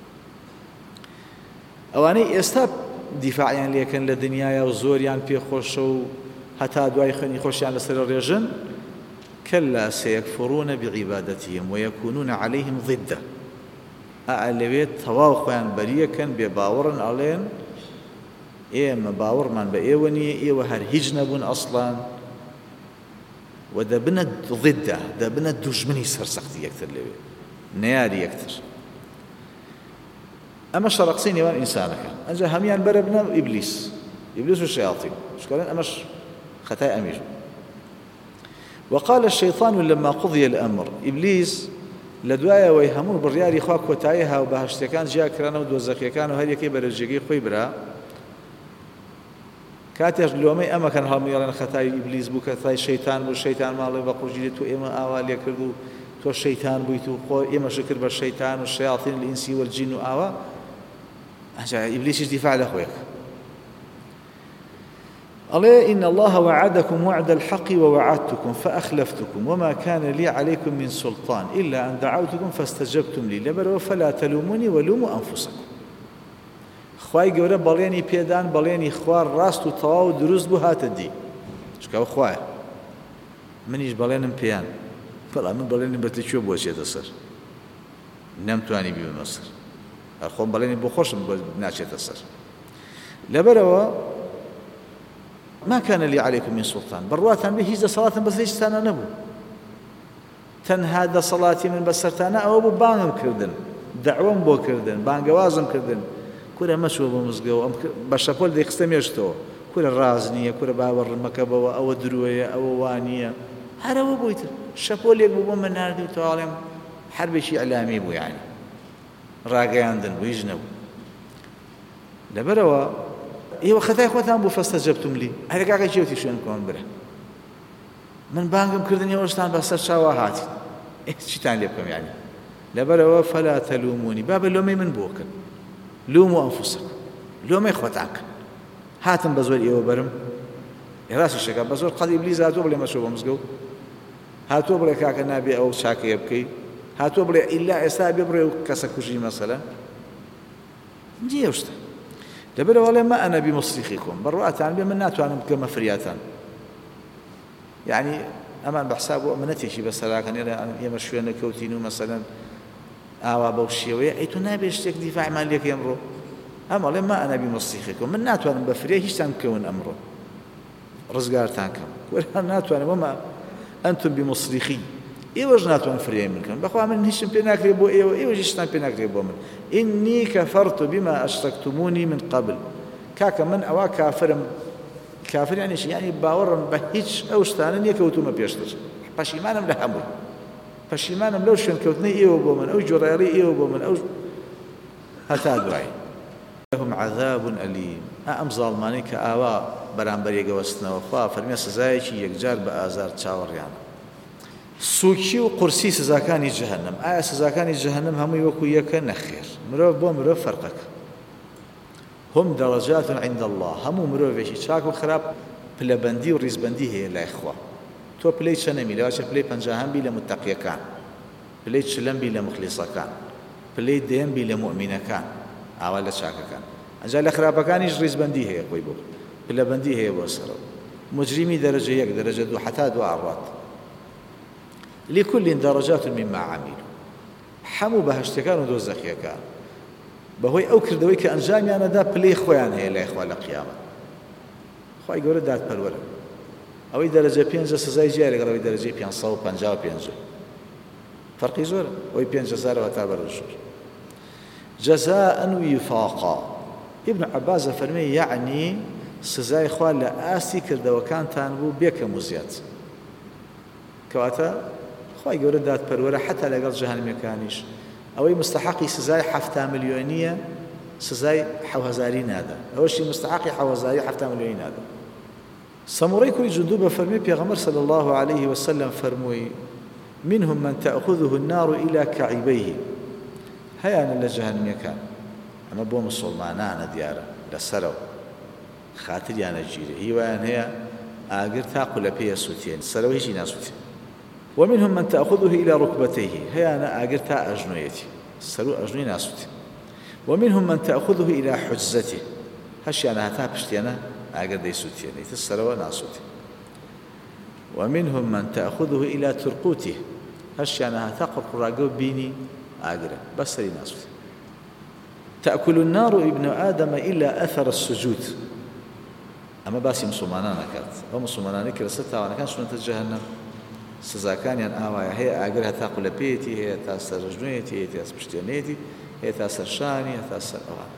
[SPEAKER 1] ئەوانەی ئێستا دیفاعیان لێکەن لە دنیاە و زۆریان پێخۆشە و هەتا دوای خوێنی خۆشیان لەسەر ڕێژن كلا سيكفرون بعبادتهم ويكونون عليهم ضده ئەلەوێت تەواو خۆیان بەریەکەن بێ باوەڕن ئەڵێن ئێمە باوەڕمان بە ئێوە نییە ئێوە هەر هیچ نەبوون ئەسڵان ودەبنە ضده دەبنە دوژمنی سەرسەختی یەکتر لەوێ نەیاری یەکتر ئەمە شەڕەقسەی نێوان ئینسانەکە ئەنجا هەمیان بەرە بنە ئیبلیس ئیبلیس و شەیاطین شکۆڵێن ئەمەش خەتای ئەمیش وقال الشيطان لما قضي الأمر إبليس لدوايا همون بڕیاری خوا کۆتایی ها و بەهەشتەکان جیا کرانە و دۆزەخیەکان و هەر یەکەی بەرەجێگەی خۆی برا کاتێش لۆمەی ئەمەکەن هەڵمیێڵێن خەتای ئیبلیس بوو کەتای شەیتان بوو شەیتان ماڵێ بە قورجی تۆ ئێمە ئاوا لێ کرد و تۆ شەیتان بوویت و خۆ ئێمە شکر بە شەیتان و شەیاطین الئینسی والجین و ئاوا ئەنجا ئیبلیسیش دیفاع لە خۆیەک الله إن الله وعدكم وعد الحق ووعدتكم فأخلفتكم وما كان لي عليكم من سلطان إلا أن دعوتكم فاستجبتم لي لبروا فلا تلوموني ولوموا أنفسكم خواي گەورە بەڵێنی پێدان بەڵێنی خوار ڕاست و تەواو و دروست بوو هاتە دی چکەوە خوایە منیش بەڵێنم پێیان بەڵام من بەڵێنم بەتە کوێ بۆچێتە سەر نەمتوانی بیبمە سەر هەر خۆم بەڵێنی بۆ خۆشم ناچێتە سەر لەبەرەوە ما كان لي عليكم من سلطان برواتان به هیچ دەسەڵاتم بەسەر هیچتانە نەبوو تەنها دەسەڵاتی من بەسەرتانە ئەوە بوو بانگم کردن دەعوەم بۆ کردن بانگەوازم کردن کورە مەچوە بۆ مزگەوت ئەم بە شەپۆل دەیخستە مێشتەوە کورە ڕاز نییە کورە باوەڕمەکەبەوە ئەوە دروەیە ئەوە وانییە هەرەوە بوویتر شەپۆلێک بوو بۆ من ناردی و تەواڵێم حربێکی ئەلامی بوو یانی ڕاگەیاندن بوو هیچ نەبوو لەبەرەوە ئێوە خەتای خۆتان بوو فەستەجەبتم لی هەرە کاکە جێوتی شوێن کۆن برە من بانگم کردنی ئێوەشتان بەسەر چاوە هاتی چیتان لێ بکەم یانی لەبەرەوە فەلا تەلومونی با بە لۆمەی من بۆکن لوموا ئەنفوسەکم لۆمەی خۆتان کن هاتم بە زۆر ئێوە بەرم ڕاستیشەکە بە زۆر قەت ئیبلیس هاتووە بڵێ مەچۆ بە مزگەوت هاتووە بڵێ کاکە نابێ ئەو چاکەیە بکەیت هاتووە بڵێ ئیلا ئێستا بێ بڕێ و کەسە کوژی مەسەلە نییە شتە لەبەرەوە لێ ما ئەنە بیمصریخیکم بەڕواتان بێ من ناتوانم بکەمە فریاتان یعنی ئەمان بەحسا بۆ ئەمەنەتێکی بەسەراکەن ئێمە شوێنە کەوتین و مەسەلەن ئاوا بەو شێوەیە ئەی تۆ نابێ شتێک دیفاعمان لێکە ئەمڕۆ ئەمەڵێ ما ئەنە بیمصریخیکم من ناتوانم بە فرێ هیچتان بکەون ئەمڕۆ ڕزگارتان کەم وەران ناتوانم وەما ئەنتم بمصریخی ئێوەش ناتوان فریای من کەن بەخوا من هیچم پێ ناکرێت بۆ ئێوە ئێوەش هیچتان پێ ناکرێت بۆ من ئینی کەفەرت بما ئەشرەکتمونی من قبل کاکە من ئەوا کافرم کافر یانیش یعنی باوەڕم بە هیچ ئەو شتانە نییە کەوتومە پێشتر پەشیمانم لە هەمووی پەشیمانم لەو شوێنکەوتنەی ئێوە بۆ من ئەو جۆڕایەڵی ئێوە بۆ من ئەو هەتا دوای لەهم عەذاب ئەلیم ئەم زاڵمانەی کە ئاوا بەرامبەر یەکەوەستنەوە خوا فەرمێ سزایەکی یەکجار بە ئازار چاوەڕیانە سووکی و قورسی سزاکانی جەهەنەم ئایا سزاکانی جەهەنەم هەمووی وەکو یەکە نەخێر مرۆڤ بۆ مرۆڤ فەرقەکە هم دەڕەجات عند الله هەموو مرۆڤێکی چاک و خراپ پلەبەندی و ڕیزبەندی هەیە لای خوا تۆ پلەی چەنەمی لەواشە پلەی پەنجاهەمبی لە متەقیەکان پلەی چلەمبی لە مخلیسەکان پلەی دێمبی لە موئمینەکان ئاوا لە چاکەکان ئەجا لە خراپەکانیش ڕیزبەندی هەیە خۆی بۆ پلەبەندی هەیە بۆ سەرەوە مجریمی دەرەجە یەک دەرەجە دوو حتا دو ئاڕات لكل درجات مما عملوا هەموو بەهەشتەکان و دۆزەخیەکان بەهۆی ئەو کردەوەی کە ئەنجامیانەدا پلەی خۆیان هەیە لای خوا لە قیامەت خوای گەورە دادپەروەرە ئەوەی دەرەجە پێنجە سزای جیا لەگەڵ ئەوەی دەرەجەی پێنج سەد و پەنجا و پێنج فەرقی زۆرە ئەوەی پێنج هەزارەوە تا بەرەژۆر جەزاء ویفاقا ابن عباس فەرمێ یعنی سزای خوا لە ئاستی کردەوەکانتان بوو بێکەم و زیاد کەواتە خوای گەورە دادپەروەرە حتا لەگەڵ جەهەنەمیەکانیش ئەوەی مستحقی سزای حەفتا ملیۆنیە سزای حەو هەزاری نادا ئەوەشی مستحقی حەو هەزاری حەفتا ملیۆنی نادا سەموڕەی کوڕی جوندوب بەفەرمێ پێغەمبەر صلی الله عليه وسلم فەرمووی منهم من تأخذه النار إلى كعبيه هەیانە لە جەهەنەمیەکان ئەمە بۆ موسڵمانانە دیارە لەسەرەوە خاتریانە گیرە هیوایان هەیە ئاگر تاقو لە پێیە سووتێن سەرەوە هیچی ناسووتێن ومنهم من تأخذه إلى ركبتيه هيانا أجرتا أجنويتي سرو أجنوي ناسوتي ومنهم من تأخذه إلى حجزته هشي أنا هتا بشتينا أجر ديسوتي يعني تسروا ناسوتي ومنهم من تأخذه إلى ترقوته هشي أنا هتا قرقراقو بيني أجر بس لي ناسوتي تأكل النار ابن آدم إلا أثر السجود أما باسي مسلمانان كات هم مسلمانان كرستا وأنا كان سنة جهنم سزاکانیان ئاوایە هەیە ئاگر هەتا قولەپێتی هەیە تا سەرژنوێتی هەیە تا پشتێنێتی هەیە تا سەرشانی هەتا سەر ئەوان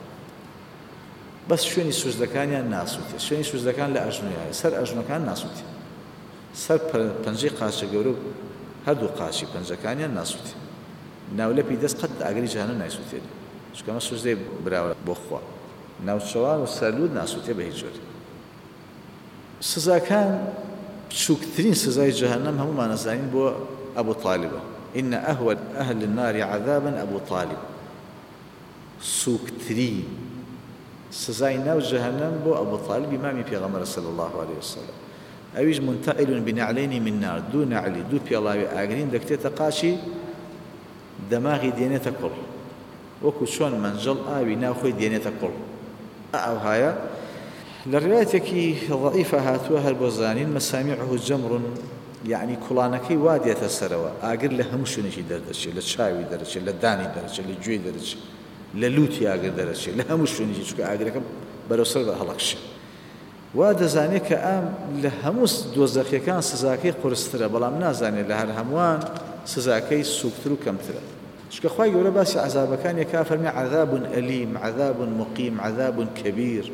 [SPEAKER 1] بەس شوێنی سوزدەکانیان ناسووتێ شوێنی سوزدەکان لە ئەژنویە سەر ئەژنەکان ناسووتێ سەر پەنجەی قاچە گەورە و هەردوو قاچی پەنجەکانیان ناسووتێ ناولەپی دەست قەت ئاگری جەهەنەم نایسووتێت چونکە ئەمە سوزدەی براوە بۆ خوا ناوچەوان و سەرلوود ناسووتێ بە هیچ جۆرێ سزاکان بچووکترین سزای جەهەنەم هەموومان نەزانین بۆ ئەبوو طالبە ئین ئەهوەن ئەهل النار عەذابا ئەبوو طالب سووکترین سزای ناو جەهەنەم بۆ ئەبوو طالب ئیمامی پێغەمبەر صلی الله عليه وسلم ئەویش منتعل بنعلین من نار دوو نعلی دوو پێڵاوی ئاگرین دەکتێتە قاچی دەماغی دێنێتە کوڵ وەکو چۆن مەنجەڵ ئاوی ناوخۆی دێنێتە کوڵ ئەوهایە لروايتكي ضعيفة هاتوها هالبوزانين مسامعه جمر يعني كلانكي وادية السروا أقل له همشونيشي دردشي لتشاوي درجة لداني درجة لجوي درجة للوتي أقل درجة لهمشونيشي شو أقل لكم بروسر هالقش واد زاني كأم لهموس دوزخي كان سزاكي قرسترا بلا منازاني لهالهموان سزاكي سوكترو كمترا شكا خواهي قولا باسي عذاب كان يكافر من عذاب أليم عذاب مقيم عذاب كبير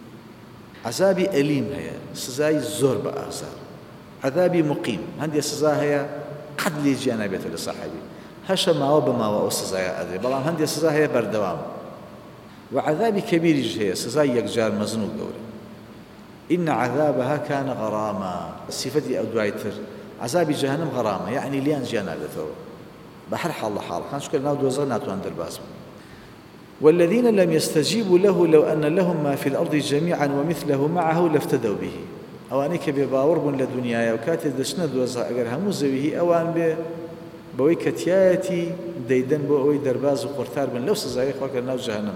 [SPEAKER 1] عذابي أليم هي سزاي زور بأعزاب عذابي مقيم هندي سزا هي قد لي جانا بيت لصاحبي هشا ما وبما وأسزاي أدري بلام هندي سزا هي بردوام وعذابي كبير هي سزاي يكجار مزنوق قولي إن عذابها كان غراما صفتي أو دوايتر عذاب جهنم غرامة يعني ليان جانا بيتو بحر حال حال خان شكل ناو دوزر ناتو عند الباسم والذين لم يستجيبوا له لو أن لهم ما في الأرض جميعا ومثله معه لافتدوا به أوانيك بباور بن لدنيا وكات دشنا دوزر أجر همو زويه أوان ب بوي كتياتي ديدن بوي درباز وقرتار بن لو سزايق وكر ناو جهنم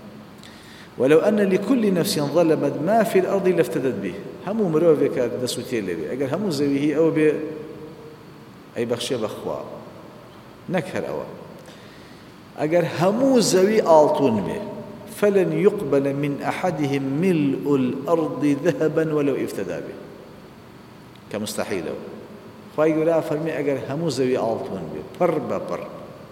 [SPEAKER 1] ولو أن لكل نفس ظلمت ما في الأرض لافتدت به همو مروفك دسوتي لبي أجر همو زويه أو ب أي بخشي بخوا نكهر أوان أجر همو زوي آلتون به فلن يقبل من أحدهم ملء الأرض ذهبا ولو افتدى به كمستحيل خواهي يقول فرمي أجر همو زوي آلتون به بر ببر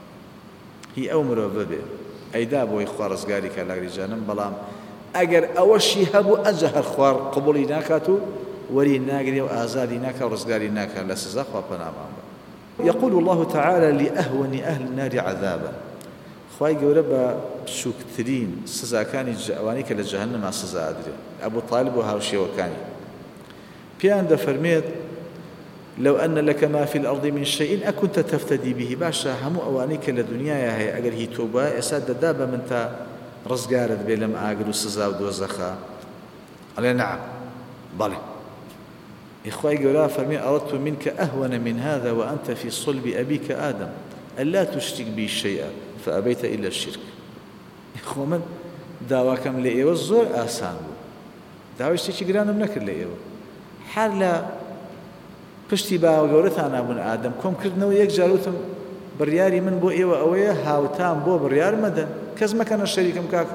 [SPEAKER 1] هي أمر ببه أيداب ويخوار رزقاري كالله رجانا بلام أجر أوشي هبو أجهر خوار قبولي ناكاتو وري ناقري وآزادي ناكا ورزقاري ناكا لسزاق وابنامام يقول الله تعالى لأهون أهل النار عذابا خواهي قولة بشوكترين سزا كاني جوانيك لجهنم سزا أدري أبو طالب وهاوشي وكاني بيان دا فرميت لو أن لك ما في الأرض من شيء أكنت تفتدي به باشا همو أوانيك لدنيا هي أقل هي توبا يساد دابا من تا رزقارت بيلم آقل وسزا ودوزخا قال نعم بلى إخوائي قولا فرمي أردت منك أهون من هذا وأنت في صلب أبيك آدم ألا تشرك بي شيئا فأبيت إلا الشرك إخوة من داواكم لإيوه الزور آسان داوا يشتكي قرانم نكر لإيوه حالا پشتی باوە گەورەتان نابوون ئادەم کۆمکردنەوە یەک جاروتم بڕیاری من بۆ ئێوە ئەوەیە هاوتان بۆ بڕیار مەدەن کەس مەکەنە شەریکم کاک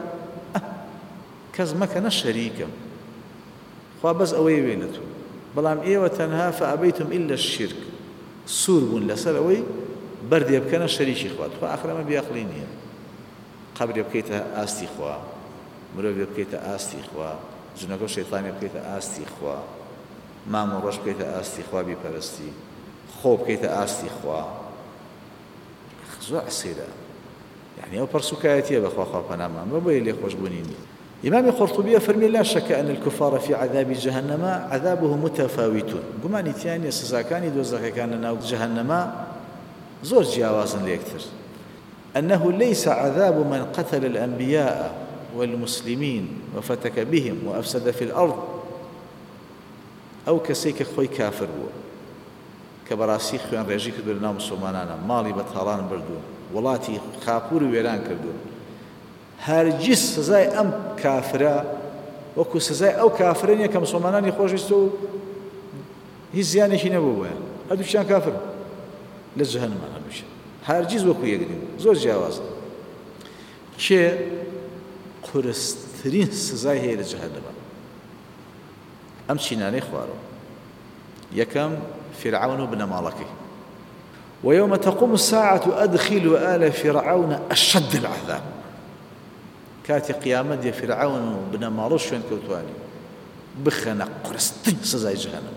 [SPEAKER 1] کەس مەکەنە شەریکم خوا بەس ئەوەی وێ لە تو بەڵام ئێوە تەنها فەئەبەیتم ئیلا الشرک سوور بوون لەسەر ئەوەی بەردێ بکەنە شەریکی خوا خوا ئاخرەمە بیعقلی نییە قەبرێ بکەیتە ئاستی خوا مرۆڤێ بکەیتە ئاستی خوا جنەکە و شەیتانێ بکەیتە ئاستی خوا مام و ڕۆژ بکەیتە ئاستی خوا بیپەرستی خۆ بکەیتە ئاستی خوا زۆر عسیرە یعنی ئەو پەرسوکایەتیە بەخوا خوا پەنامان بەبێ لێ خۆشبوونی نیە إمام قرطبي فرمي لا شك أن الكفار في عذاب جهنم عذابهم متفاوتون قماني تياني سزاكاني دوزخ كان ناو جهنم زور جاوازا ليكثر أنه ليس عذاب من قتل الأنبياء والمسلمين وفتك بهم وأفسد في الأرض أو كسيك خوي كافر بو كبراسي خوان ريجي كدو لنا مسلمانانا مالي بطهران بردون ولاتي خاپور ويران كردون هرگز سزای ئەم کافرە وەکو سزای ئەو کافرە نییە کە مسلمانانی خۆشویست و هیچ زیانێکی نەبوو بۆیان هەردووکیان کافر لە جەهەنەمان هەردووکیان هەرگیز وەکو یەکدین زۆر جیاوازە کێ قورسترین سزای هەیە لە جەهەنەمە ئەم چینانەی خوارەوە یەکەم فرعون و بنەماڵەکەی ويوم تقوم الساعة أدخل آل فرعون أشد العذاب كاتي قيامت دي فرعون وبنا ماروش شوين كوتواني بخنا قرستين سزاي جهنم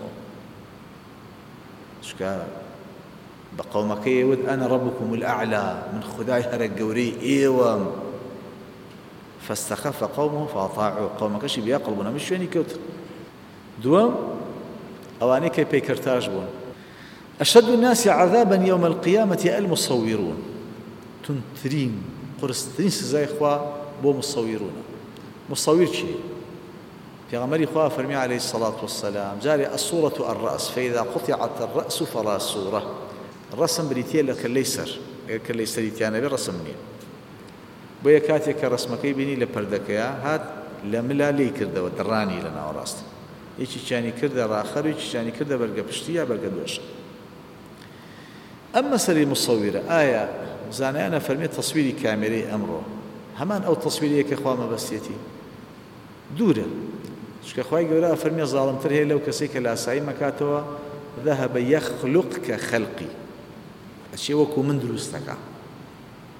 [SPEAKER 1] شكا بقومك يود أنا ربكم الأعلى من خداي هرق قوري إيوام فاستخف قومه فأطاعوا قومك شي بيقلبنا مش شوين كوت دوام أواني كي بيكرتاج بون أشد الناس عذابا يوم القيامة المصورون تنترين قرستين سزاي إخوة بو مصورون مصور شيء في غمر إخوة فرمي عليه الصلاة والسلام جاري الصورة الرأس فإذا قطعت الرأس فلا صورة الرسم بريتيا لك الليسر لك الليسر يتيانا بالرسم نين بويا كاتيك الرسمكي بيني لبردكيا هاد لملا لي كرده ودراني لنا وراست يجي كاني كرده راخر يجي كاني كرده برقى بشتيا برقى دوش أما سري مصورة آية زاني أنا فرمي تصويري كاميري أمره همان أو تصويرية كخوا مبستيتي دورا شكا خواهي قولا فرمي ظالم ترهي لو كسيك الأسعي مكاتوا ذهب يخلق كخلقي الشيء وكو من دروستك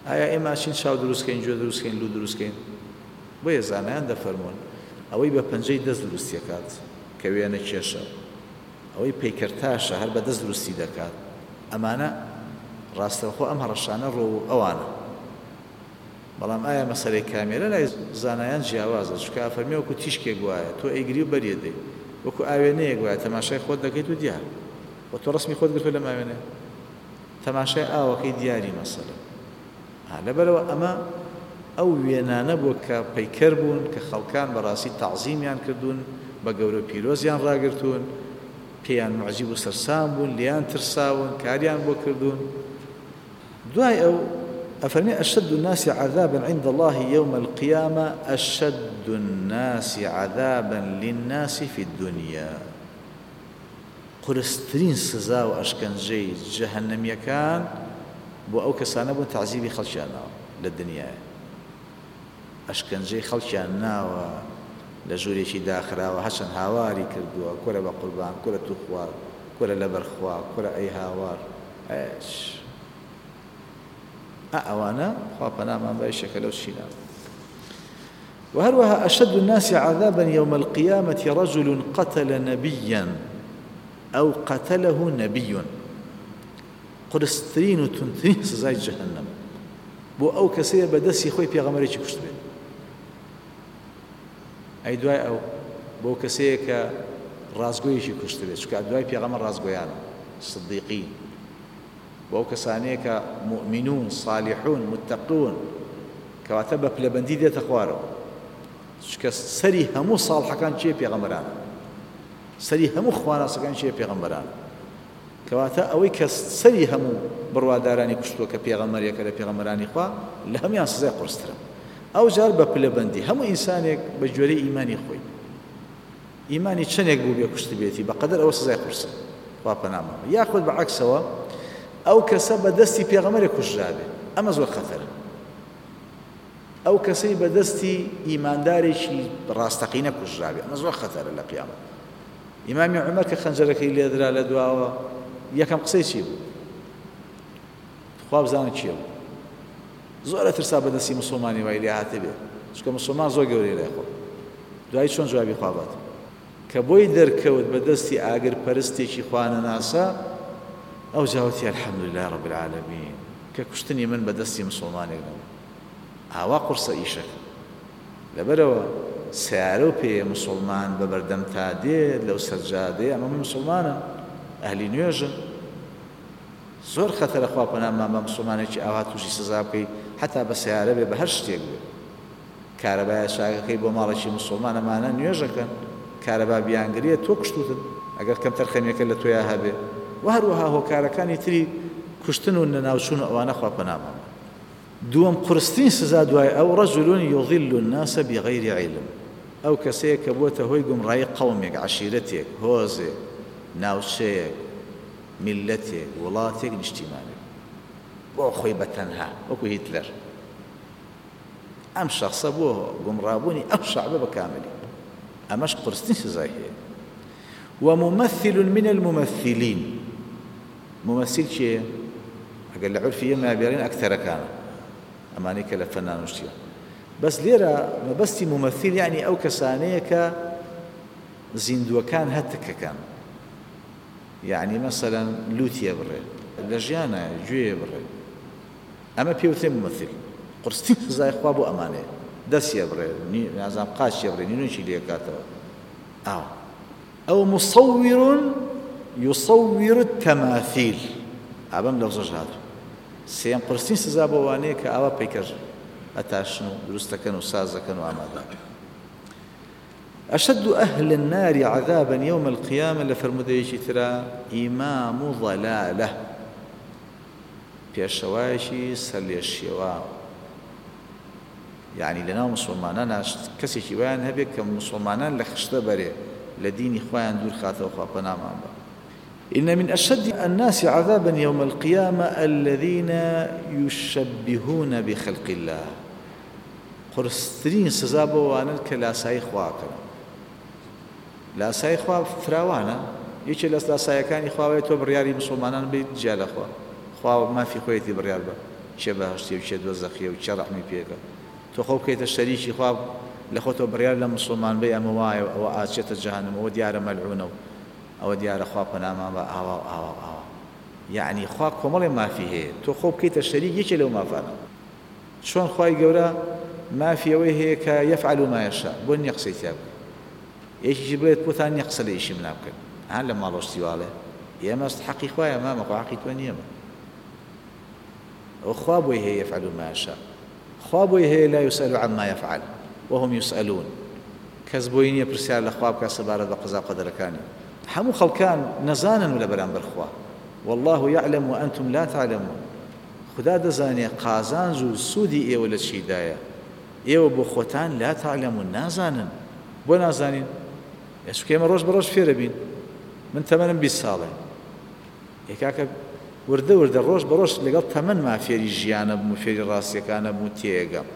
[SPEAKER 1] ئایا ئێمە چین چاو دروستکەین گوێ دروستکەین لو دروستکەین بۆیە زانایان دەفەرمونون ئەوەی بە پەنجەی دەست دروستی دەکات کە وێنە کێشە ئەوەی پەیکەرتاشە هەر بە دەست دروستی دەکات ئەمانە ڕاستەوخۆ ئەم هەڕەشانە ڕۆ ئەوانە بەڵام ئایا مەسەلەی کامێرە لای زانایان جیاوازە چونکە فەرمی وەکو تیشکێک وایە تۆ ئەیگری و بەریە دەی وەکو ئاوێنەیەک وایە تەماشای خۆت دەکەیت و دیار و تۆ ڕسمی خۆت گرتووە لەم ئاوێنەیە تەماشای ئاوەکەی دیاری مەسەلە لەبەرەوە ئەمە ئەو وێنانە بووە کە پەیکەر بوون کە خەڵکان بەڕاستی تەعزیمیان کردوون بە گەورە پیرۆزیان ڕاگرتوون پێیان معجیب و سەرسام بوون لیان ترساون کاریان بۆ کردوون دوای ئەو أفرمي أشد الناس عذابا عند الله يوم القيامة أشد الناس عذابا للناس في الدنيا قرسترين سزا وأشكنجي جهنم يكان بو أو كسانة بو تعذيبي خلشانا للدنيا أشكنجي خلشانا لجوري شي داخرا وحسن هاواري كردوا كورا بقربان كورا تخوار كورا لبرخوا كورا أي هاوار ايش أوانا خاپنا من باي شكل وشينا وهروها أشد الناس عذابا يوم القيامة رجل قتل نبيا أو قتله نبي قرسترين تنتين سزاي جهنم بو أو كسي بدسي خوي بيغمري كشت بين أي دواي أو بو كسي كرازقوي كشت بين شكا دواي بيغمر رازقويان الصديقين بۆ کەسانەیە کە مؤمنون صالحون متقون کەواتە بە پلەبەندی دێتە خوارەوە چونکە سەری هەموو ساڵحەکان چیە پێغەمبەرانە سەری هەموو خواناسەکان چیە پێغەمبەرانە کەواتە ئەوەی کە سەری هەموو بڕوادارانی کوشتووە کە پێغەمبەرێکە لە پێغەمبەرانی خوا لە هەمویان سزای قورسترە ئەو جار بە پلەبەندی هەموو ئینسانێک بە گوێرەی ئیمانی خۆی ئیمانی چەندێک بوو بێ کوشت بێتی بەقەدەر ئەوە سزای قورسە خوا پەنامەوە یاخود بەعەکسەوە ئەو کەسە بەدەستی پێغەمبەرێک کوژرابێ ئەمە زۆر خەتەرە ئەو کەسەی بەدەستی ئیماندارێکی ڕاستەقینە کوژرابێ ئەمە زۆر خەتەرە لە قیامەت ئیمامی عومەر کە خەنجەرەکەی لێدرا لە دواوە یەکەم قسەی چی بوو خوا بزانە چییە بوو زۆر ئەترسا بەدەستی موسڵمانی وای لێ هاتە بێ چونکە موسڵمان زۆر گەورەی لای خۆ دوای چۆن جوابی خوا بات کە بۆی دەرکەوت بەدەستی ئاگرپەرستێکی خوانەناسە ئەو جاوتی الحەمدولله رب العالمین کە کوشتنی من بەدەستی مسلمانێک نەبوو ئاوا قورسە ئیشەکە لەبەرەوە سیارە و پێ مسلمان بە بەردەم تا دێت لەو سەرجادەیە ئەمە من مسلمانم ئەهلی نوێژن زۆر خەتەرە خوا پەنامان بە مسلمانێکی ئاوا تووشی سزا بکەی حتا بە سیارە بێ بە هەر شتێک بێ کارەبایە چاکەکەی بۆ ماڵێکی مسلمان ئەمانە نوێژەکەن کارەبا بیانگریە تۆ کوشتوتن ئەگەر کەم تەرخەمێکە لە تۆیە هەبێ و هەروەها هۆکارەکانی تری کوشتن و نەناوچوون ئەوانە خوا پەنامان دووەم قورسترین سزا دوای ئەو رەجل یضل الناس بغیر علم ئەو کەسەیە کە بووەتە هۆی گومڕایی قەومێک عەشیرەتێک هۆزێک ناوچەیەک میلەتێک وڵاتێک نیشتیمانێک بۆ خۆی بەتەنها وەکو هیتلەر ئەم شەخصە بۆ گومڕابوونی ئەو شەعبە بەکامەلی ئەمەش قورسترین سزای هەیە وممثل من الممثلين ممثل چیە ئەگەر لە عورفی ئێمە بێڵین ئەکتەرەکانە ئەمانەی کە لە فەنان وشتیە بەس لێرە مەبەستی ممثل یعنی ئەو کەسانەیە کە زیندووەکان هەتکەکان یعنی مەسەلەن لوتیە بڕێ لە ژیانە گوێیە بڕێ ئەمە پێوترێ ممثل قورسترین سزای خوا بۆ ئەمانەیە دەستیە بڕێ نازانم قاچیە بڕێ نینۆکی لێکاتەوە ئاو أو مصور يصور التماثيل عبام لو زجاج سيم قرستين سزا بواني كأوا بيكر أتاشنو درستكن وسازكن وعمادا أشد أهل النار عذابا يوم القيامة لفرموديشي ترى إمام ضلالة في الشواشي سلي الشواء يعني لنا مسلمانان كسي شوان هبك كمسلمانان لخشت بري لديني خوان دور خاطر وخاطنا معنا إن من أشد الناس عذابا يوم القيامة الذين يشبهون بخلق الله قرسترين سزابه وانا كلا ساي خواكا لا ساي خوا فراوانا يجي لا ساي كان خوا تو برياري مسلمانان بيت جال خوا خوا ما في خويتي بريار با چێ بەهەشتی و چێ دۆزەخی و چێ ڕەحمی پێکە تۆ خۆ بکەیتە شەریکی خوا لە خۆتۆ بڕیار لە مسلمان بێ ئەمە وایە ئەوە ئاچێتە جەهەنەم ئەوە دیارە مەلعونە و ئەوە دیارە خوا پەنامان بە ئاوا و ئاوا و ئاوا یعنی خوا کۆمەڵێ مافی هەیە تۆ خۆ بکەیتە شەریک یەکێ لەو مافانە چۆن خوای گەورە مافی ئەوەی هەیە کە یەفعل ما یەشاء بۆ نییە قسەی تیا بکەن یەکێکی بڵێت بۆتان نییە قسە لە ئیشی منا بکەن هەر لە ماڵۆشتی واڵێ ئێمە حەقی خوایە مامە خوا حەقی تۆ نییەمە ئەو خوا بۆی هەیە یەفعل ما یەشاء خوا بۆی هەیە لا یوسأل عما یەفعل وهم یوسألون کەس بۆی نییە پرسیار لە خوا بکات سەبارەت بە قەزا و قەدەرەکانی هەموو خەڵکان نەزانن و لە بەرامبەر خوا والله يعلم وأنتم لا تعلمون خدا دەزانێ قازانج و سوودی ئێوە لە چیدایە ئێوە بۆ خۆتان لا تعلمون نازانن بۆ نازانین ئێستا ئێمە ڕۆژ بە ڕۆژ فێرە بین من تەمەنم بیست ساڵێ یەکاکە وردە وردە ڕۆژ بە ڕۆژ لەگەڵ تەمەن ما فێری ژیانە بوو فێری ڕاستیەکانە بوو تێگەم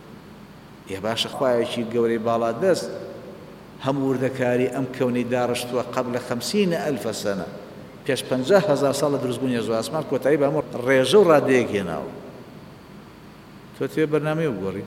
[SPEAKER 1] ئێ باشە خوایەکی گەورەی باڵا دەست هەموو وردەکاری ئەم کەونەی داڕشتووە قەبل خەمسینە ئەلفە سەنە پێش پەنجا هەزار ساڵ لە دروستبوونی ێژە ئاسمان کۆتایی بە هەموو ڕێژە و ڕادەیەک هێناوە تۆ تێ بەرنامەی وگۆڕی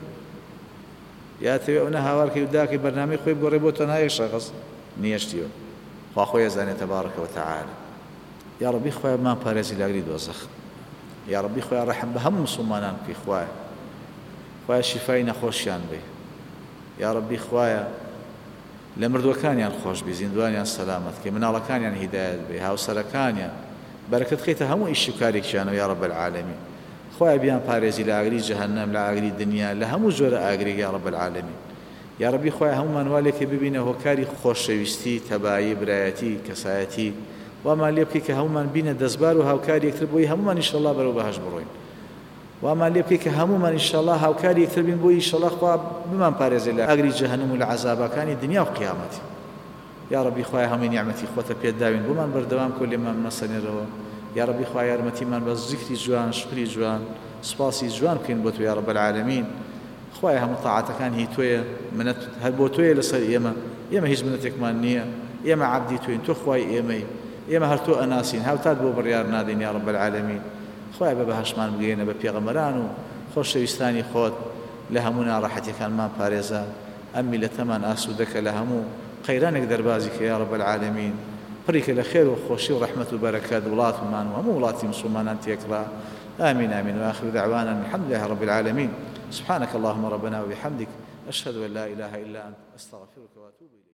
[SPEAKER 1] یا تەوێ ئەوە هاوارکەی و داکەی بەرنامەی خۆی بگۆڕێ بۆ تەنها یەک شەخص نیەشتیوە خوا خۆی ئەزانێت تەبارەکە وتەعالە یا ڕەبی خۆیان مان پارێزی لاگری دۆزەخ یا ڕەبی خۆیان ڕەحم بە هەموو موسڵمانان بکەی خوایە خوایە شیفای نەخۆشیان بێ یا ڕەبی خوایە لە مردووەکانیان خۆش بێ زیندوانیان سەلامەت کەی مناڵەکانیان هیدایەت بێ هاوسەرەکانیان بەرەکەت خەیتە هەموو ئیش و کارێکیانەوە یا ڕەب العالەمین خوایە بیان پارێزی لە ئاگری جەهەنەم لە ئاگری دنیا لە هەموو جۆرە ئاگرێک یا ڕەب العالەمین یا ڕەبی خوایە هەمومان والێکی ببینە هۆکاری خۆشەویستی تەبایی برایەتی کەسایەتی وامان لێ بکەی کە هەمومان بینە دەستبار و هاوکاری یەکتر بۆی هەمومان ئینشەڵڵا بەرەو بەهەشت بڕۆین وامان لێ بکەی کە هەمومان ئینشەڵڵا هاوکاری یەکتر بین بۆی ئینشەڵڵا خوا بمان پارێزێ لە ئاگری جەهەنەم و لە عەزابەکانی دنیا و قیامەتی یا ڕەبی خوایە هەمووی نیعمەتی خۆتە پێداوین بۆمان بەردەوام کۆ لێمان مەسەنێرەوە یا ڕەبی خوایە یارمەتیمان بە زیکری جوان شکری جوان سوپاسی جوان بکەین بۆ تۆ یا ڕەب العالەمین خوایە هەموو تاعاتەکان هی تۆیە منەت هەر بۆ تۆیە لەسەر ئێمە ئێمە هیچ منەتێکمان نییە ئێمە عەبدی تۆین تۆ خوای ئێمەی ئێمە هەر تۆ ئەناسین هاوتات بۆ بڕیار نادەین یا ڕەب العالەمین خوایە بە بەهەشتمان بگەێنە بە پێغەمبەران و خۆشەویستانی خۆت لە هەموو ناڕەحەتیەکانمان پارێزە ئەم میلەتەمان ئاسوودەکە لە هەموو قەیرانێک دەربازی کە یا ڕەب العالەمین پڕیکە لە خێر و خۆشی و ڕەحمەت و بەرەکەت وڵاتمان و هەموو وڵاتی مسلمانان تێکڕا آمين آمين وآخر دعوانا الحمد لله رب العالمين سبحانك اللهم ربنا وبحمدك أشهد أن لا إله إلا أنت أستغفرك وأتوب إليك